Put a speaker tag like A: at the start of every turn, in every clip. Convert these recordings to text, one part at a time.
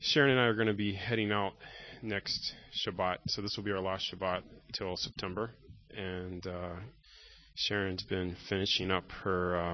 A: Sharon and I are going to be heading out next Shabbat, so this will be our last Shabbat till September. And Sharon's been finishing up her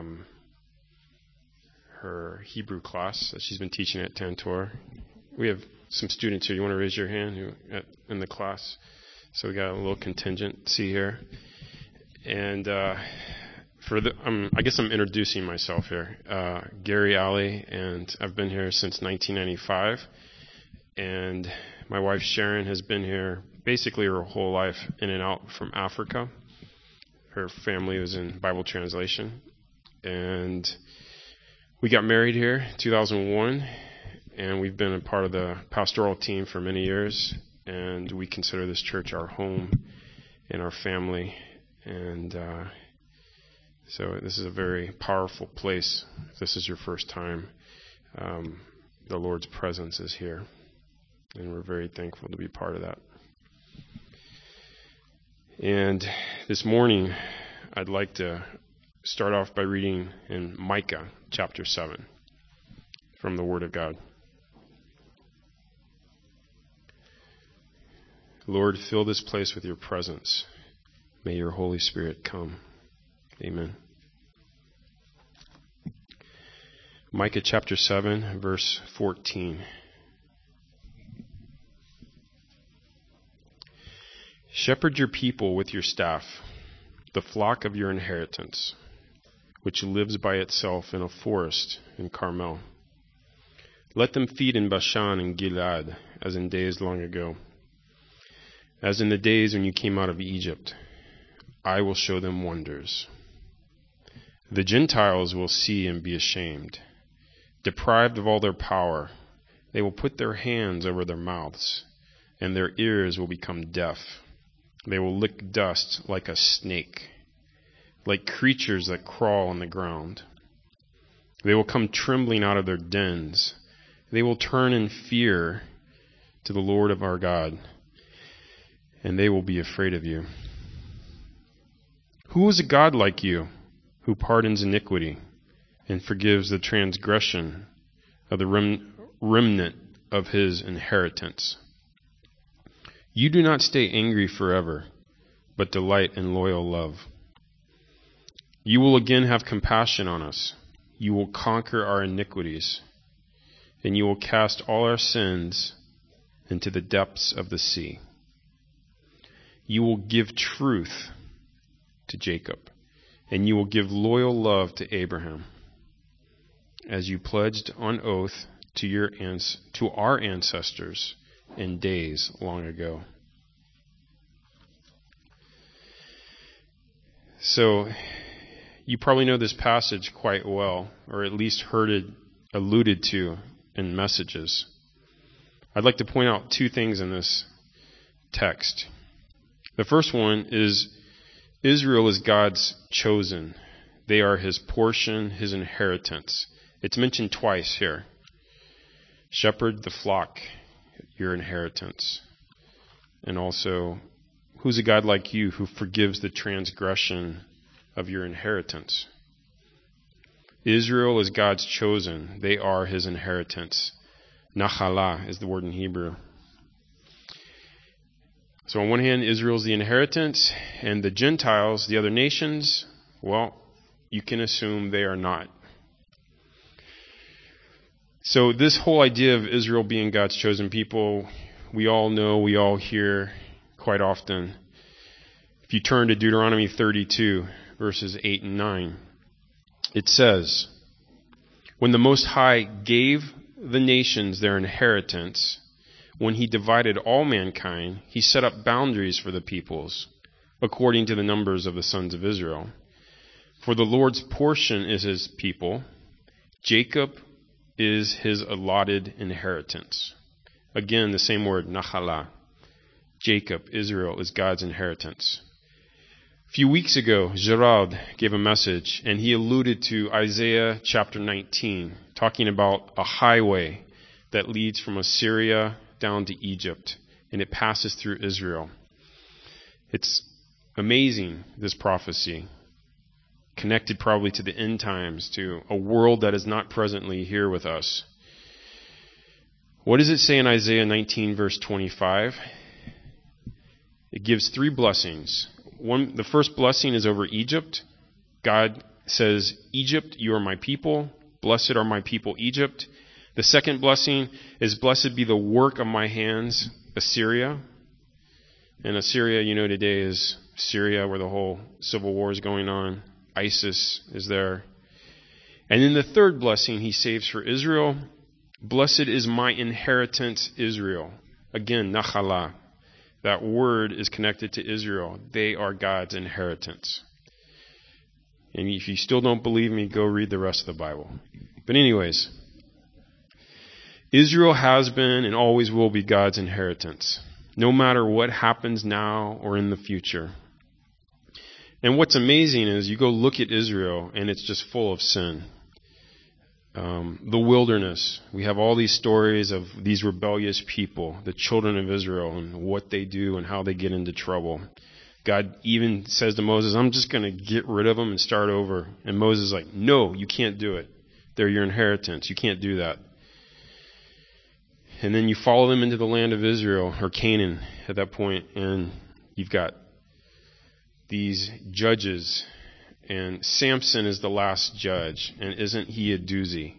A: Hebrew class that she's been teaching at Tantor. We have some students here. You want to raise your hand in the class? So we got a little contingency here. And I guess I'm introducing myself here. Gary Alley, and I've been here since 1995. And my wife Sharon has been here basically her whole life, in and out from Africa. Her family was in Bible translation. And we got married here in 2001, and we've been a part of the pastoral team for many years. And we consider this church our home and our family. And so this is a very powerful place. If this is your first time, the Lord's presence is here. And we're very thankful to be part of that. And this morning, I'd like to start off by reading in Micah chapter 7 from the Word of God. Lord, fill this place with your presence. May your Holy Spirit come. Amen. Micah chapter 7, verse 14. Shepherd your people with your staff, the flock of your inheritance, which lives by itself in a forest in Carmel. Let them feed in Bashan and Gilead, as in days long ago. As in the days when you came out of Egypt, I will show them wonders. The Gentiles will see and be ashamed. Deprived of all their power, they will put their hands over their mouths, and their ears will become deaf. They will lick dust like a snake, like creatures that crawl on the ground. They will come trembling out of their dens. They will turn in fear to the Lord of our God, and they will be afraid of you. Who is a God like you, who pardons iniquity and forgives the transgression of the remnant of his inheritance? You do not stay angry forever, but delight in loyal love. You will again have compassion on us. You will conquer our iniquities, and you will cast all our sins into the depths of the sea. You will give truth to Jacob, and you will give loyal love to Abraham, as you pledged on oath to our ancestors in days long ago. So, you probably know this passage quite well, or at least heard it alluded to in messages. I'd like to point out two things in this text. The first one is Israel is God's chosen. They are his portion, his inheritance. It's mentioned twice here. Shepherd the flock, your inheritance. And also, who's a God like you who forgives the transgression of your inheritance? Israel is God's chosen. They are his inheritance. Nachalah is the word in Hebrew. So on one hand, Israel is the inheritance, and the Gentiles, the other nations, well, you can assume they are not. So this whole idea of Israel being God's chosen people, we all know, we all hear quite often. If you turn to Deuteronomy 32, verses 8 and 9, it says, when the Most High gave the nations their inheritance, when he divided all mankind, he set up boundaries for the peoples, according to the numbers of the sons of Israel. For the Lord's portion is his people. Jacob is his allotted inheritance. Again, the same word, Nachalah. Jacob, Israel, is God's inheritance. A few weeks ago, Gerald gave a message, and he alluded to Isaiah chapter 19, talking about a highway that leads from Assyria down to Egypt, and it passes through Israel. It's amazing, this prophecy, connected probably to the end times, to a world that is not presently here with us. What does it say in Isaiah 19, verse 25? It gives 3 blessings. The first blessing is over Egypt. God says, Egypt, you are my people. Blessed are my people, Egypt. The second blessing is, blessed be the work of my hands, Assyria. And Assyria, today is Syria, where the whole civil war is going on. ISIS is there. And then the third blessing he saves for Israel. Blessed is my inheritance, Israel. Again, Nachalah. That word is connected to Israel. They are God's inheritance. And if you still don't believe me, go read the rest of the Bible. But anyways, Israel has been and always will be God's inheritance, no matter what happens now or in the future. And what's amazing is you go look at Israel and it's just full of sin. The wilderness. We have all these stories of these rebellious people, the children of Israel, and what they do and how they get into trouble. God even says to Moses, I'm just going to get rid of them and start over. And Moses is like, no, you can't do it. They're your inheritance. You can't do that. And then you follow them into the land of Israel, or Canaan at that point, and you've got these judges. And Samson is the last judge, and isn't he a doozy?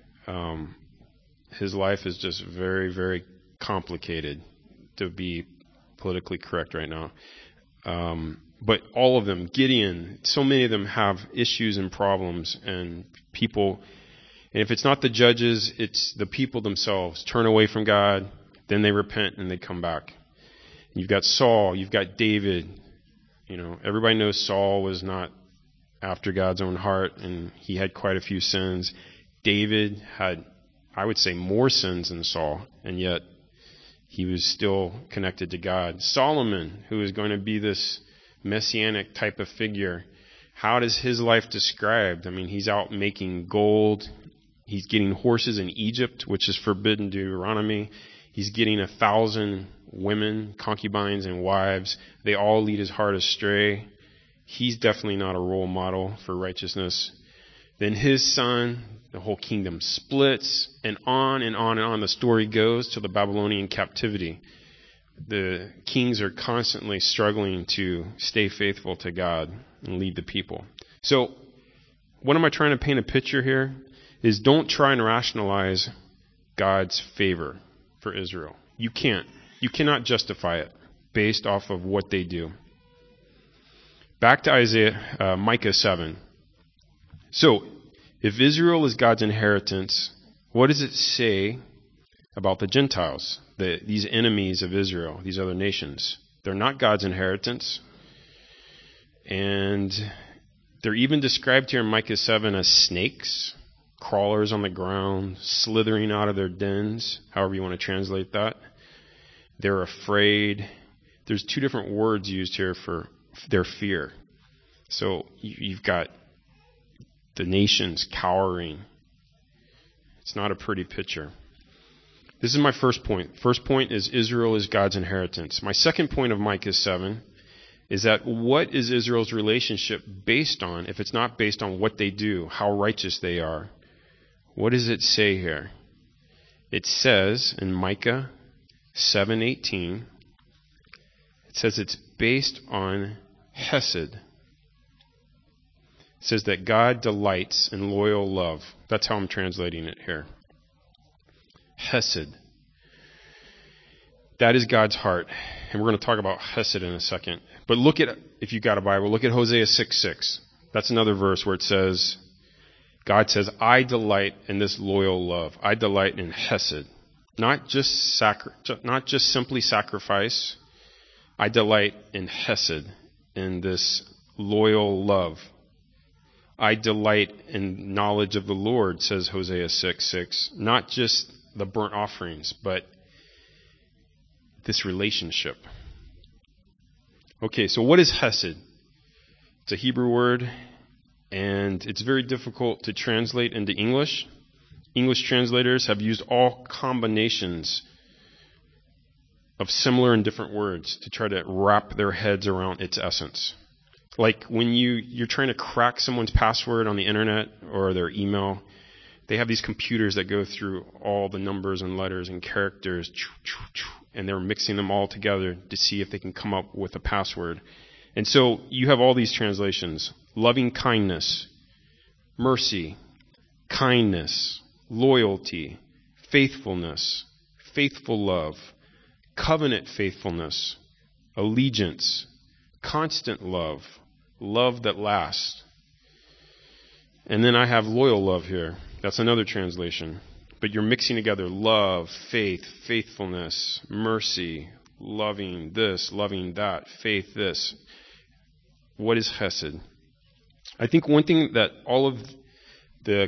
A: His life is just very, very complicated, to be politically correct right now. But all of them, Gideon, so many of them have issues and problems, and people, and if it's not the judges, it's the people themselves turn away from God, then they repent and they come back. You've got Saul, you've got David. Everybody knows Saul was not after God's own heart, and he had quite a few sins. David had, I would say, more sins than Saul, and yet he was still connected to God. Solomon, who is going to be this messianic type of figure, how does his life described? I mean, he's out making gold. He's getting horses in Egypt, which is forbidden in Deuteronomy. He's getting 1,000 women, concubines, and wives. They all lead his heart astray. He's definitely not a role model for righteousness. Then his son, the whole kingdom splits, and on and on and on the story goes to the Babylonian captivity. The kings are constantly struggling to stay faithful to God and lead the people. So, what am I trying to paint a picture here? Is don't try and rationalize God's favor for Israel. You can't. You cannot justify it based off of what they do. Back to Micah 7. So, if Israel is God's inheritance, what does it say about the Gentiles, these enemies of Israel, these other nations? They're not God's inheritance. And they're even described here in Micah 7 as snakes, crawlers on the ground, slithering out of their dens, however you want to translate that. They're afraid. There's 2 different words used here for their fear. So you've got the nations cowering. It's not a pretty picture. This is my first point. First point is Israel is God's inheritance. My second point of Micah 7 is that what is Israel's relationship based on if it's not based on what they do, how righteous they are? What does it say here? It says in Micah 7:18, it says it's based on Hesed. It says that God delights in loyal love. That's how I'm translating it here. Hesed. That is God's heart. And we're going to talk about Hesed in a second. But look at, if you've got a Bible, look at Hosea 6:6. That's another verse where it says, God says, I delight in this loyal love. I delight in Hesed. Not just simply sacrifice. I delight in Hesed, in this loyal love. I delight in knowledge of the Lord, says Hosea 6:6. Not just the burnt offerings, but this relationship. Okay, so what is Hesed? It's a Hebrew word, and it's very difficult to translate into English. English translators have used all combinations of similar and different words to try to wrap their heads around its essence. Like when you're trying to crack someone's password on the internet or their email, They have these computers that go through all the numbers and letters and characters, and they're mixing them all together to see if they can come up with a password. And so you have all these translations: loving kindness, mercy, kindness, loyalty, faithfulness, faithful love, covenant faithfulness, allegiance, constant love, love that lasts. And then I have loyal love here. That's another translation. But you're mixing together love, faith, faithfulness, mercy, loving this, loving that, faith this. What is chesed? I think one thing that all of the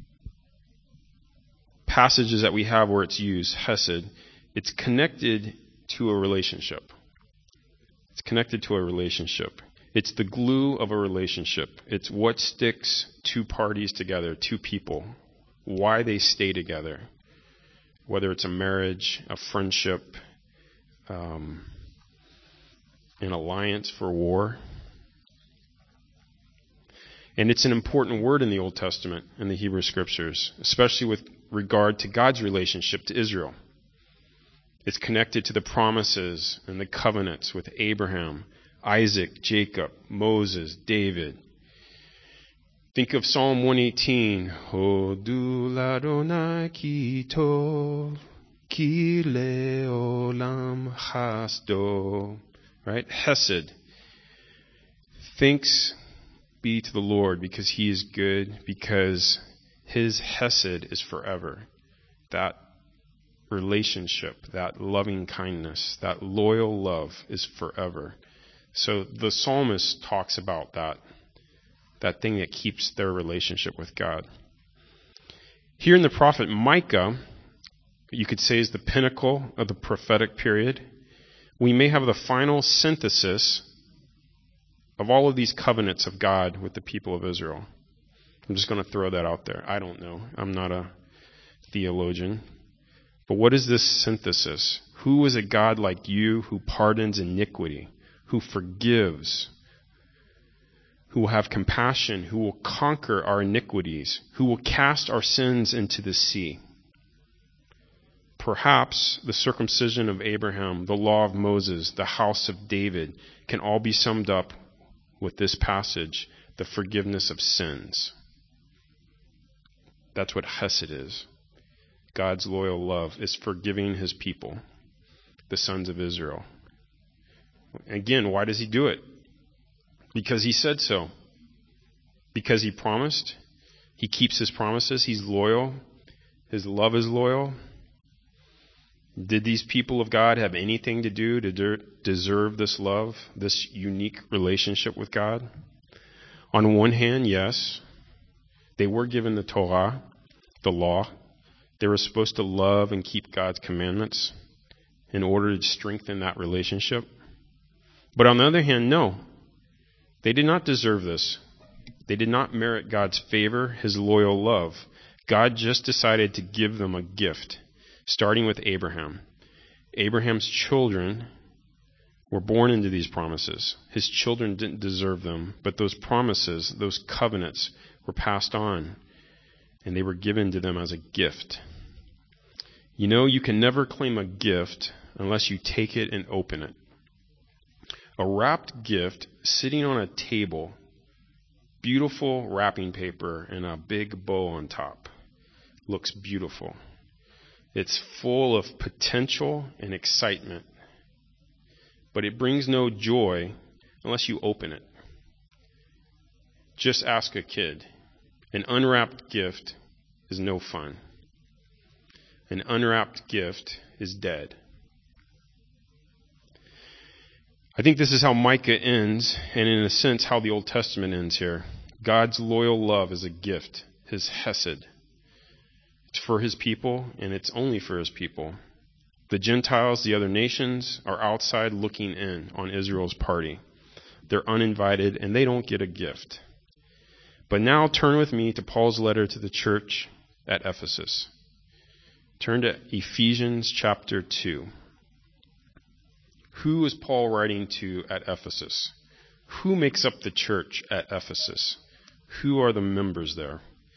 A: passages that we have where it's used, chesed, it's connected to a relationship. It's connected to a relationship. It's the glue of a relationship. It's what sticks two parties together, two people, why they stay together, whether it's a marriage, a friendship, an alliance for war. And it's an important word in the Old Testament and the Hebrew Scriptures, especially with regard to God's relationship to Israel. It's connected to the promises and the covenants with Abraham, Isaac, Jacob, Moses, David. Think of Psalm 118. Hodu l'Adonai ki tov, ki le'olam chasdo. Right? Hesed. Thanks be to the Lord because He is good, because His hesed is forever. That relationship, that loving kindness, that loyal love is forever. So the psalmist talks about that thing that keeps their relationship with God. Here in the prophet Micah, you could say is the pinnacle of the prophetic period. We may have the final synthesis of all of these covenants of God with the people of Israel. I'm just going to throw that out there. I don't know. I'm not a theologian. But what is this synthesis? Who is a God like you who pardons iniquity, who forgives, who will have compassion, who will conquer our iniquities, who will cast our sins into the sea? Perhaps the circumcision of Abraham, the law of Moses, the house of David can all be summed up with this passage, the forgiveness of sins. That's what chesed is. God's loyal love is forgiving His people, the sons of Israel. Again, why does He do it? Because He said so. Because He promised. He keeps His promises. He's loyal. His love is loyal. Did these people of God have anything to do to deserve this love, this unique relationship with God? On one hand, yes. They were given the Torah, the law. They were supposed to love and keep God's commandments in order to strengthen that relationship. But on the other hand, no. They did not deserve this. They did not merit God's favor, His loyal love. God just decided to give them a gift, starting with Abraham. Abraham's children were born into these promises. His children didn't deserve them, but those promises, those covenants, were passed on, and they were given to them as a gift. You know, you can never claim a gift unless you take it and open it. A wrapped gift sitting on a table, beautiful wrapping paper and a big bow on top, looks beautiful. It's full of potential and excitement, but it brings no joy unless you open it. Just ask a kid. An unwrapped gift is no fun. An unwrapped gift is dead. I think this is how Micah ends, and in a sense how the Old Testament ends here. God's loyal love is a gift, His hesed. It's for His people, and it's only for His people. The Gentiles, the other nations, are outside looking in on Israel's party. They're uninvited, and they don't get a gift. But now turn with me to Paul's letter to the church at Ephesus. Turn to Ephesians chapter 2. Who is Paul writing to at Ephesus? Who makes up the church at Ephesus? Who are the members there?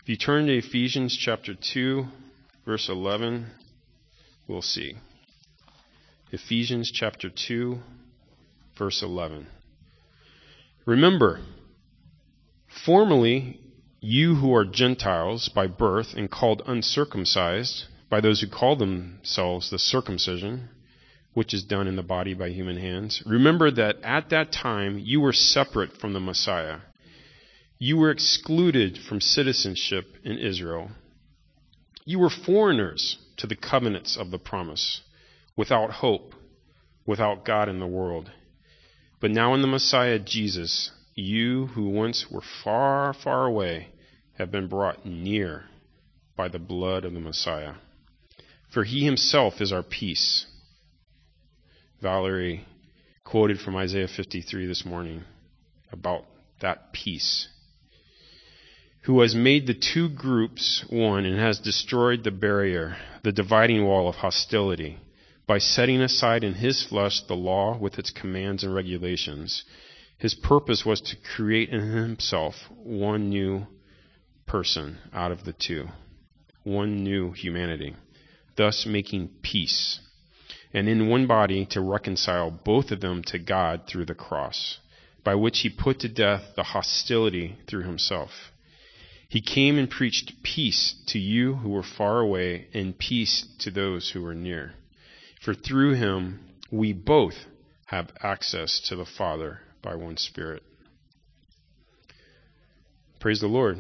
A: If you turn to Ephesians chapter 2, verse 11, we'll see. Ephesians chapter 2, verse 11. Remember, formerly you who are Gentiles by birth and called uncircumcised by those who call themselves the circumcision, which is done in the body by human hands, remember that at that time you were separate from the Messiah. You were excluded from citizenship in Israel. You were foreigners to the covenants of the promise, without hope, without God in the world. But now in the Messiah Jesus, you who once were far, far away have been brought near by the blood of the Messiah. For he himself is our peace. Valerie quoted from Isaiah 53 this morning about that peace. Who has made the two groups one and has destroyed the barrier, the dividing wall of hostility, by setting aside in his flesh the law with its commands and regulations. His purpose was to create in himself one new person out of the two, one new humanity, thus making peace, and in one body to reconcile both of them to God through the cross, by which he put to death the hostility through himself. He came and preached peace to you who were far away and peace to those who were near. For through him we both have access to the Father by one Spirit. Praise the Lord.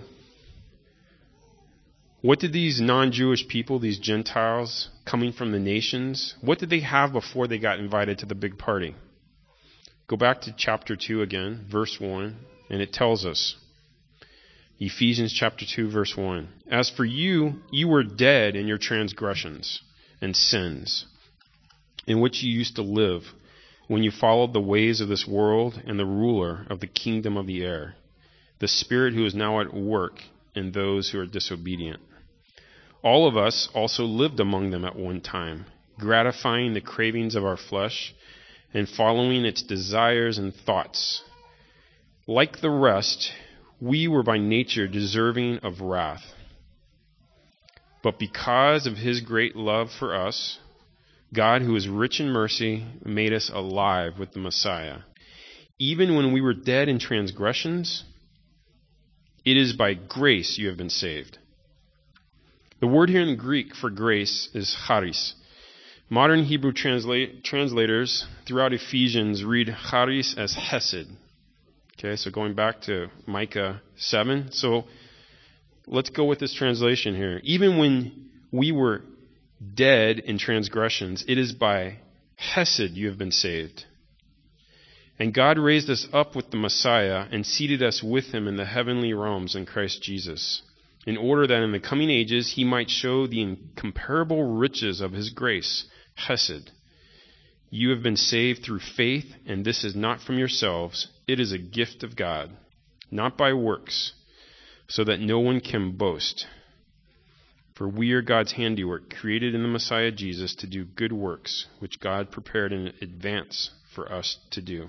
A: What did these non-Jewish people, these Gentiles coming from the nations, what did they have before they got invited to the big party? Go back to chapter 2 again, verse 1, and it tells us, Ephesians chapter 2, verse 1, as for you, you were dead in your transgressions and sins, in which you used to live when you followed the ways of this world and the ruler of the kingdom of the air, the spirit who is now at work in those who are disobedient. All of us also lived among them at one time, gratifying the cravings of our flesh and following its desires and thoughts. Like the rest, we were by nature deserving of wrath. But because of his great love for us, God, who is rich in mercy, made us alive with the Messiah. Even when we were dead in transgressions, it is by grace you have been saved. The word here in Greek for grace is charis. Modern Hebrew translators throughout Ephesians read charis as hesed. Okay, so going back to Micah 7. So let's go with this translation here. Even when we were dead in transgressions, it is by hesed you have been saved. And God raised us up with the Messiah and seated us with him in the heavenly realms in Christ Jesus, in order that in the coming ages he might show the incomparable riches of his grace, hesed. You have been saved through faith, and this is not from yourselves. It is a gift of God, not by works, so that no one can boast. For we are God's handiwork, created in the Messiah Jesus to do good works, which God prepared in advance for us to do.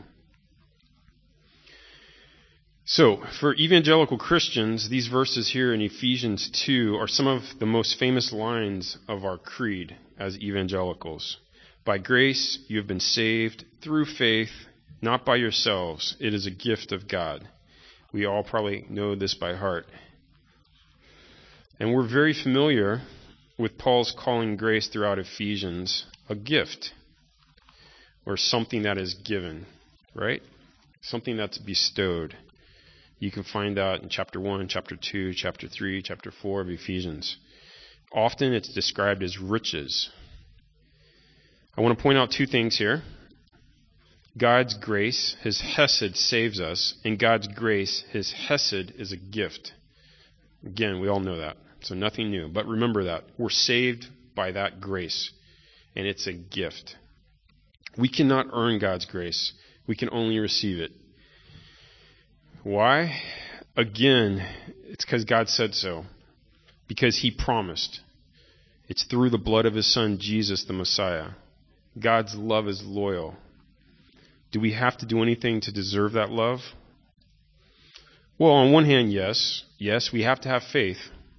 A: So, for evangelical Christians, these verses here in Ephesians 2 are some of the most famous lines of our creed as evangelicals. By grace you have been saved through faith, not by yourselves. It is a gift of God. We all probably know this by heart. And we're very familiar with Paul's calling grace throughout Ephesians a gift, or something that is given, right? Something that's bestowed. You can find that in chapter 1, chapter 2, chapter 3, chapter 4 of Ephesians. Often it's described as riches. I want to point out two things here. God's grace, his hesed, saves us, and God's grace, his hesed, is a gift. Again, we all know that, so nothing new. But remember that. We're saved by that grace, and it's a gift. We cannot earn God's grace. We can only receive it. Why? Again, it's because God said so. Because he promised. It's through the blood of his Son, Jesus the Messiah. God's love is loyal. Do we have to do anything to deserve that love? Well, on one hand, yes. Yes, we have to have faith.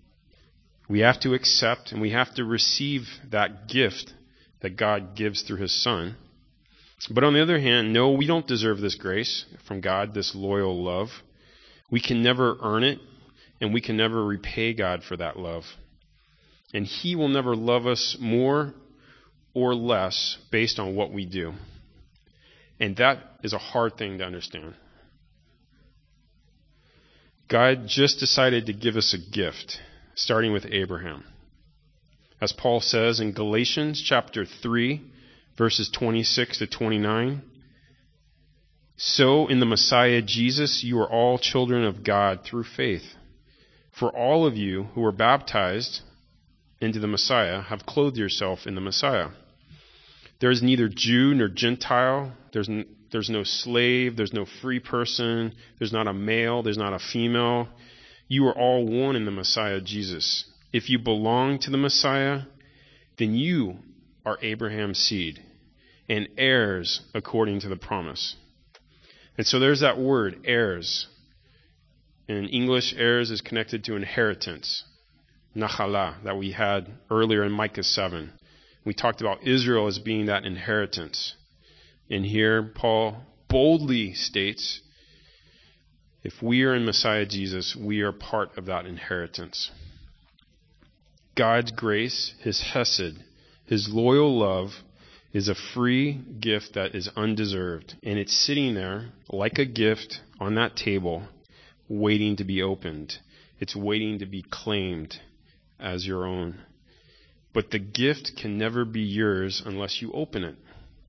A: We have to accept and we have to receive that gift that God gives through his Son. But on the other hand, no, we don't deserve this grace from God, this loyal love. We can never earn it, and we can never repay God for that love. And he will never love us more or less based on what we do. And that is a hard thing to understand. God just decided to give us a gift, starting with Abraham. As Paul says in Galatians chapter 3, verses 26 to 29, so in the Messiah Jesus you are all children of God through faith. For all of you who were baptized into the Messiah have clothed yourself in the Messiah. There is neither Jew nor Gentile. There's no slave. There's no free person. There's not a male. There's not a female. You are all one in the Messiah Jesus. If you belong to the Messiah, then you are Abraham's seed and heirs according to the promise. And so there's that word, heirs. In English, heirs is connected to inheritance, nachala, that we had earlier in Micah 7. We talked about Israel as being that inheritance. And here, Paul boldly states, if we are in Messiah Jesus, we are part of that inheritance. God's grace, his hesed, his loyal love, is a free gift that is undeserved. And it's sitting there like a gift on that table, waiting to be opened. It's waiting to be claimed as your own. But the gift can never be yours unless you open it.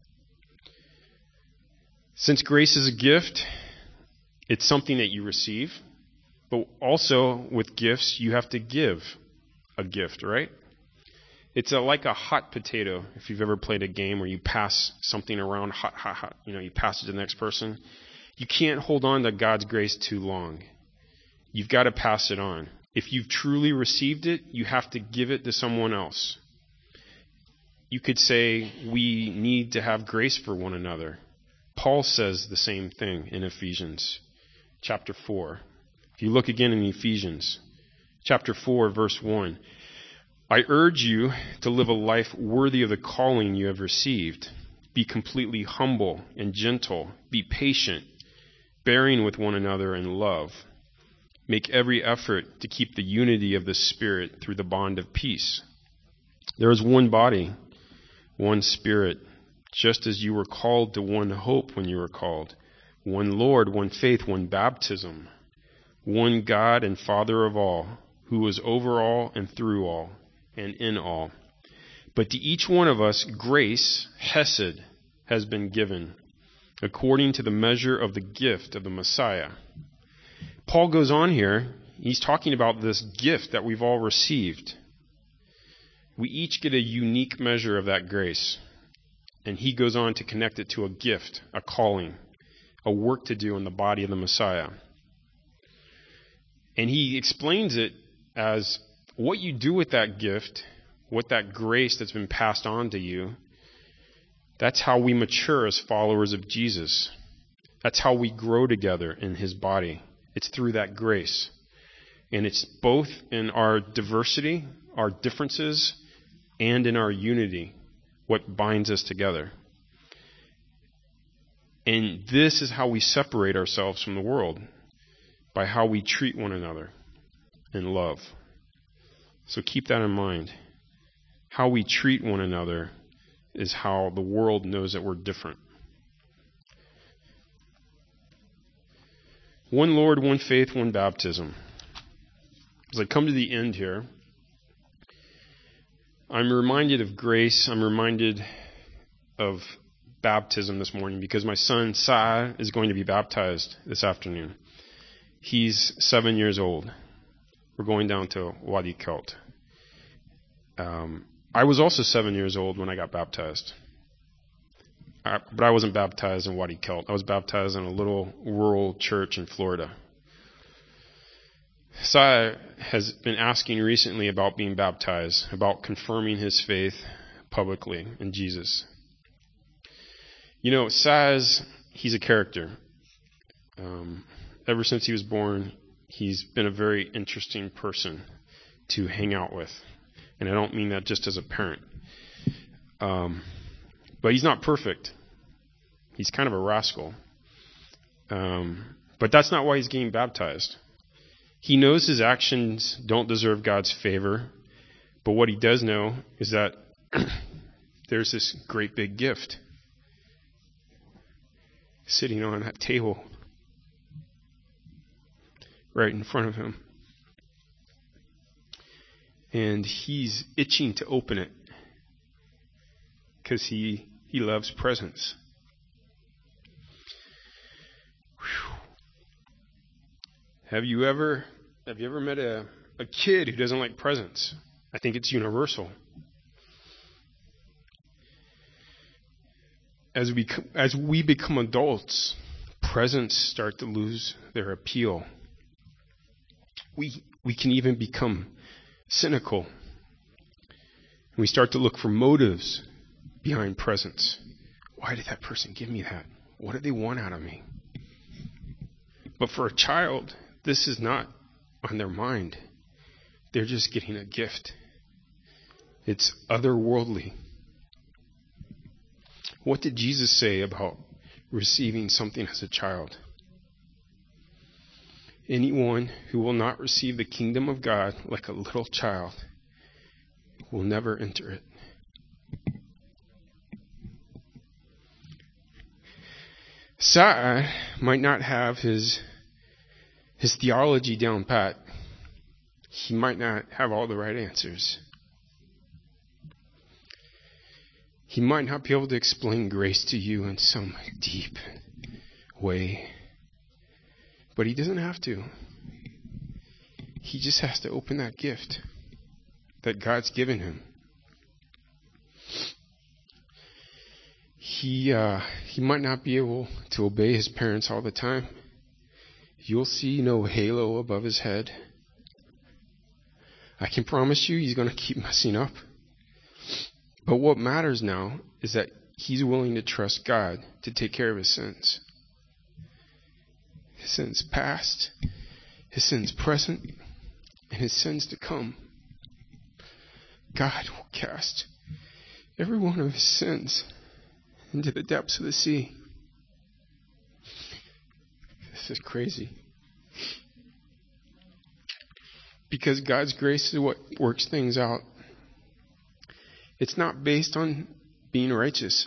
A: Since grace is a gift, it's something that you receive. But also with gifts, you have to give a gift, right? It's like a hot potato. If you've ever played a game where you pass something around hot, you pass it to the next person. You can't hold on to God's grace too long. You've got to pass it on. If you've truly received it, you have to give it to someone else. You could say we need to have grace for one another. Paul says the same thing in Ephesians chapter 4. If you look again in Ephesians chapter 4, verse 1, I urge you to live a life worthy of the calling you have received. Be completely humble and gentle. Be patient, bearing with one another in love. Make every effort to keep the unity of the Spirit through the bond of peace. There is one body, one Spirit, just as you were called to one hope when you were called. One Lord, one faith, one baptism. One God and Father of all, who is over all and through all and in all. But to each one of us, grace, hesed, has been given, according to the measure of the gift of the Messiah. Paul goes on here, he's talking about this gift that we've all received. We each get a unique measure of that grace. And he goes on to connect it to a gift, a calling, a work to do in the body of the Messiah. And he explains it as what you do with that gift, what that grace that's been passed on to you, that's how we mature as followers of Jesus. That's how we grow together in his body. It's through that grace. And it's both in our diversity, our differences, and in our unity, what binds us together. And this is how we separate ourselves from the world, by how we treat one another in love. So keep that in mind. How we treat one another is how the world knows that we're different. One Lord, one faith, one baptism. As I come to the end here, I'm reminded of grace. I'm reminded of baptism this morning because my son, Sai, is going to be baptized this afternoon. He's 7 years old. We're going down to Wadi Kelt. I was also 7 years old when I got baptized. But I wasn't baptized in Wadi Kelt. I was baptized in a little rural church in Florida. Sai has been asking recently about being baptized, about confirming his faith publicly in Jesus. Sai, he's a character. Ever since he was born, he's been a very interesting person. to hang out with. And I don't mean that just as a parent. But he's not perfect. He's kind of a rascal. But that's not why he's getting baptized. He knows his actions don't deserve God's favor. But what he does know is that there's this great big gift sitting on that table right in front of him. And he's itching to open it because he loves presents. Whew. Have you ever met a kid who doesn't like presents? I think it's universal. As we become adults, presents start to lose their appeal. We can even become cynical. We start to look for motives behind presents. Why did that person give me that? What do they want out of me? But for a child, this is not on their mind. They're just getting a gift. It's otherworldly. What did Jesus say about receiving something as a child? Anyone who will not receive the kingdom of God like a little child will never enter it. Sa'ad might not have his theology down pat. He might not have all the right answers. He might not be able to explain grace to you in some deep way. But he doesn't have to. He just has to open that gift that God's given him. He might not be able to obey his parents all the time. You'll see no halo above his head. I can promise you he's going to keep messing up. But what matters now is that he's willing to trust God to take care of his sins. His sins past, his sins present, and his sins to come. God will cast every one of his sins into the depths of the sea. This is crazy. Because God's grace is what works things out. It's not based on being righteous.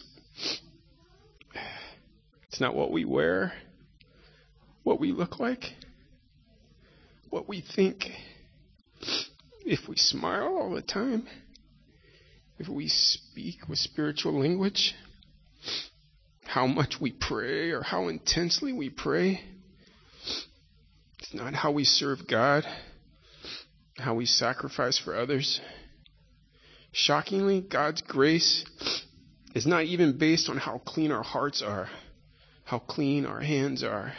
A: It's not what we wear, what we look like, what we think. If we smile all the time, if we speak with spiritual language, how much we pray or how intensely we pray. It's not how we serve God, how we sacrifice for others. Shockingly, God's grace is not even based on how clean our hearts are, how clean our hands are.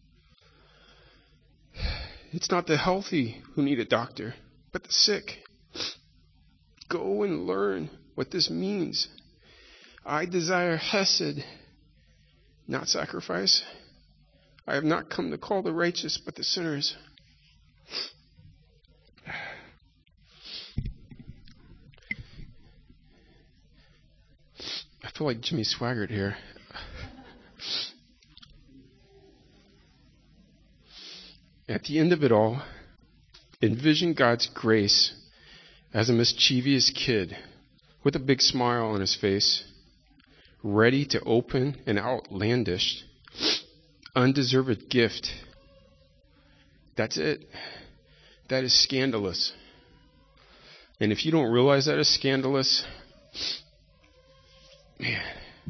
A: It's not the healthy who need a doctor, but the sick. Go and learn what this means. I desire hesed, not sacrifice. I have not come to call the righteous, but the sinners. I feel like Jimmy Swaggart here. At the end of it all, envision God's grace as a mischievous kid with a big smile on his face, ready to open an outlandish, undeserved gift. That's it. That is scandalous. And if you don't realize that is scandalous, man,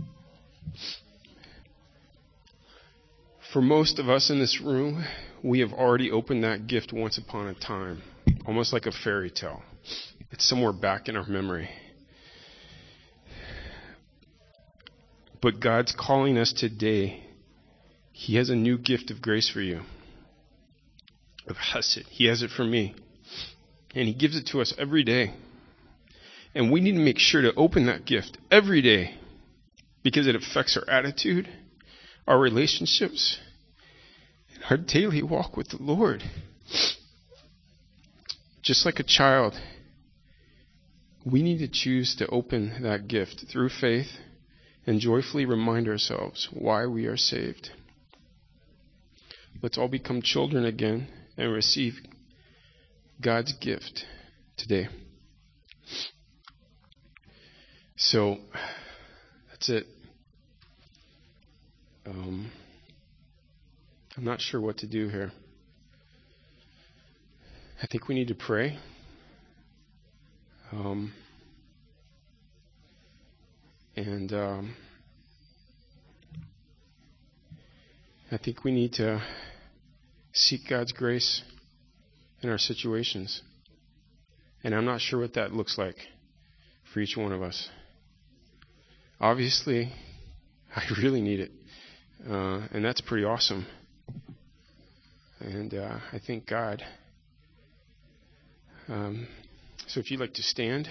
A: for most of us in this room, we have already opened that gift once upon a time, almost like a fairy tale. It's somewhere back in our memory. But God's calling us today. He has a new gift of grace for you, of hesed. He has it for me. And he gives it to us every day. And we need to make sure to open that gift every day because it affects our attitude, our relationships, and our daily walk with the Lord. just like a child, we need to choose to open that gift through faith and joyfully remind ourselves why we are saved. Let's all become children again and receive God's gift today. So, that's it. I'm not sure what to do here. I think we need to pray. I think we need to seek God's grace in our situations. And I'm not sure what that looks like for each one of us. Obviously, I really need it. And that's pretty awesome. And I thank God. So if you'd like to stand.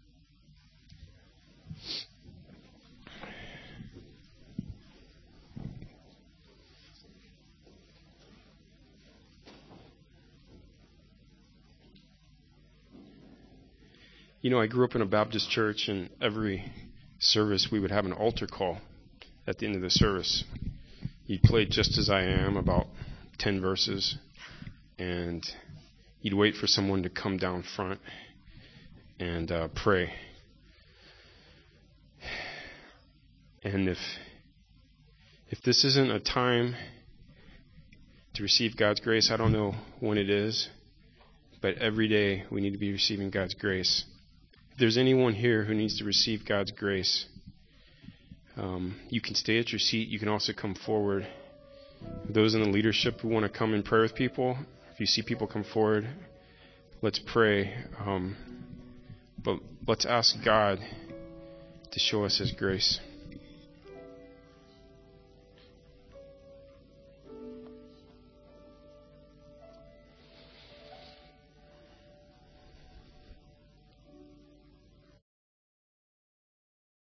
A: You know, I grew up in a Baptist church, and every service we would have an altar call at the end of the service. You'd play Just As I Am, about 10 verses, and you'd wait for someone to come down front and pray. And if this isn't a time to receive God's grace, I don't know when it is, but every day we need to be receiving God's grace. If there's anyone here who needs to receive God's grace, you can stay at your seat. You can also come forward. Those in the leadership who want to come and pray with people, if you see people come forward, let's pray. But let's ask God to show us His grace.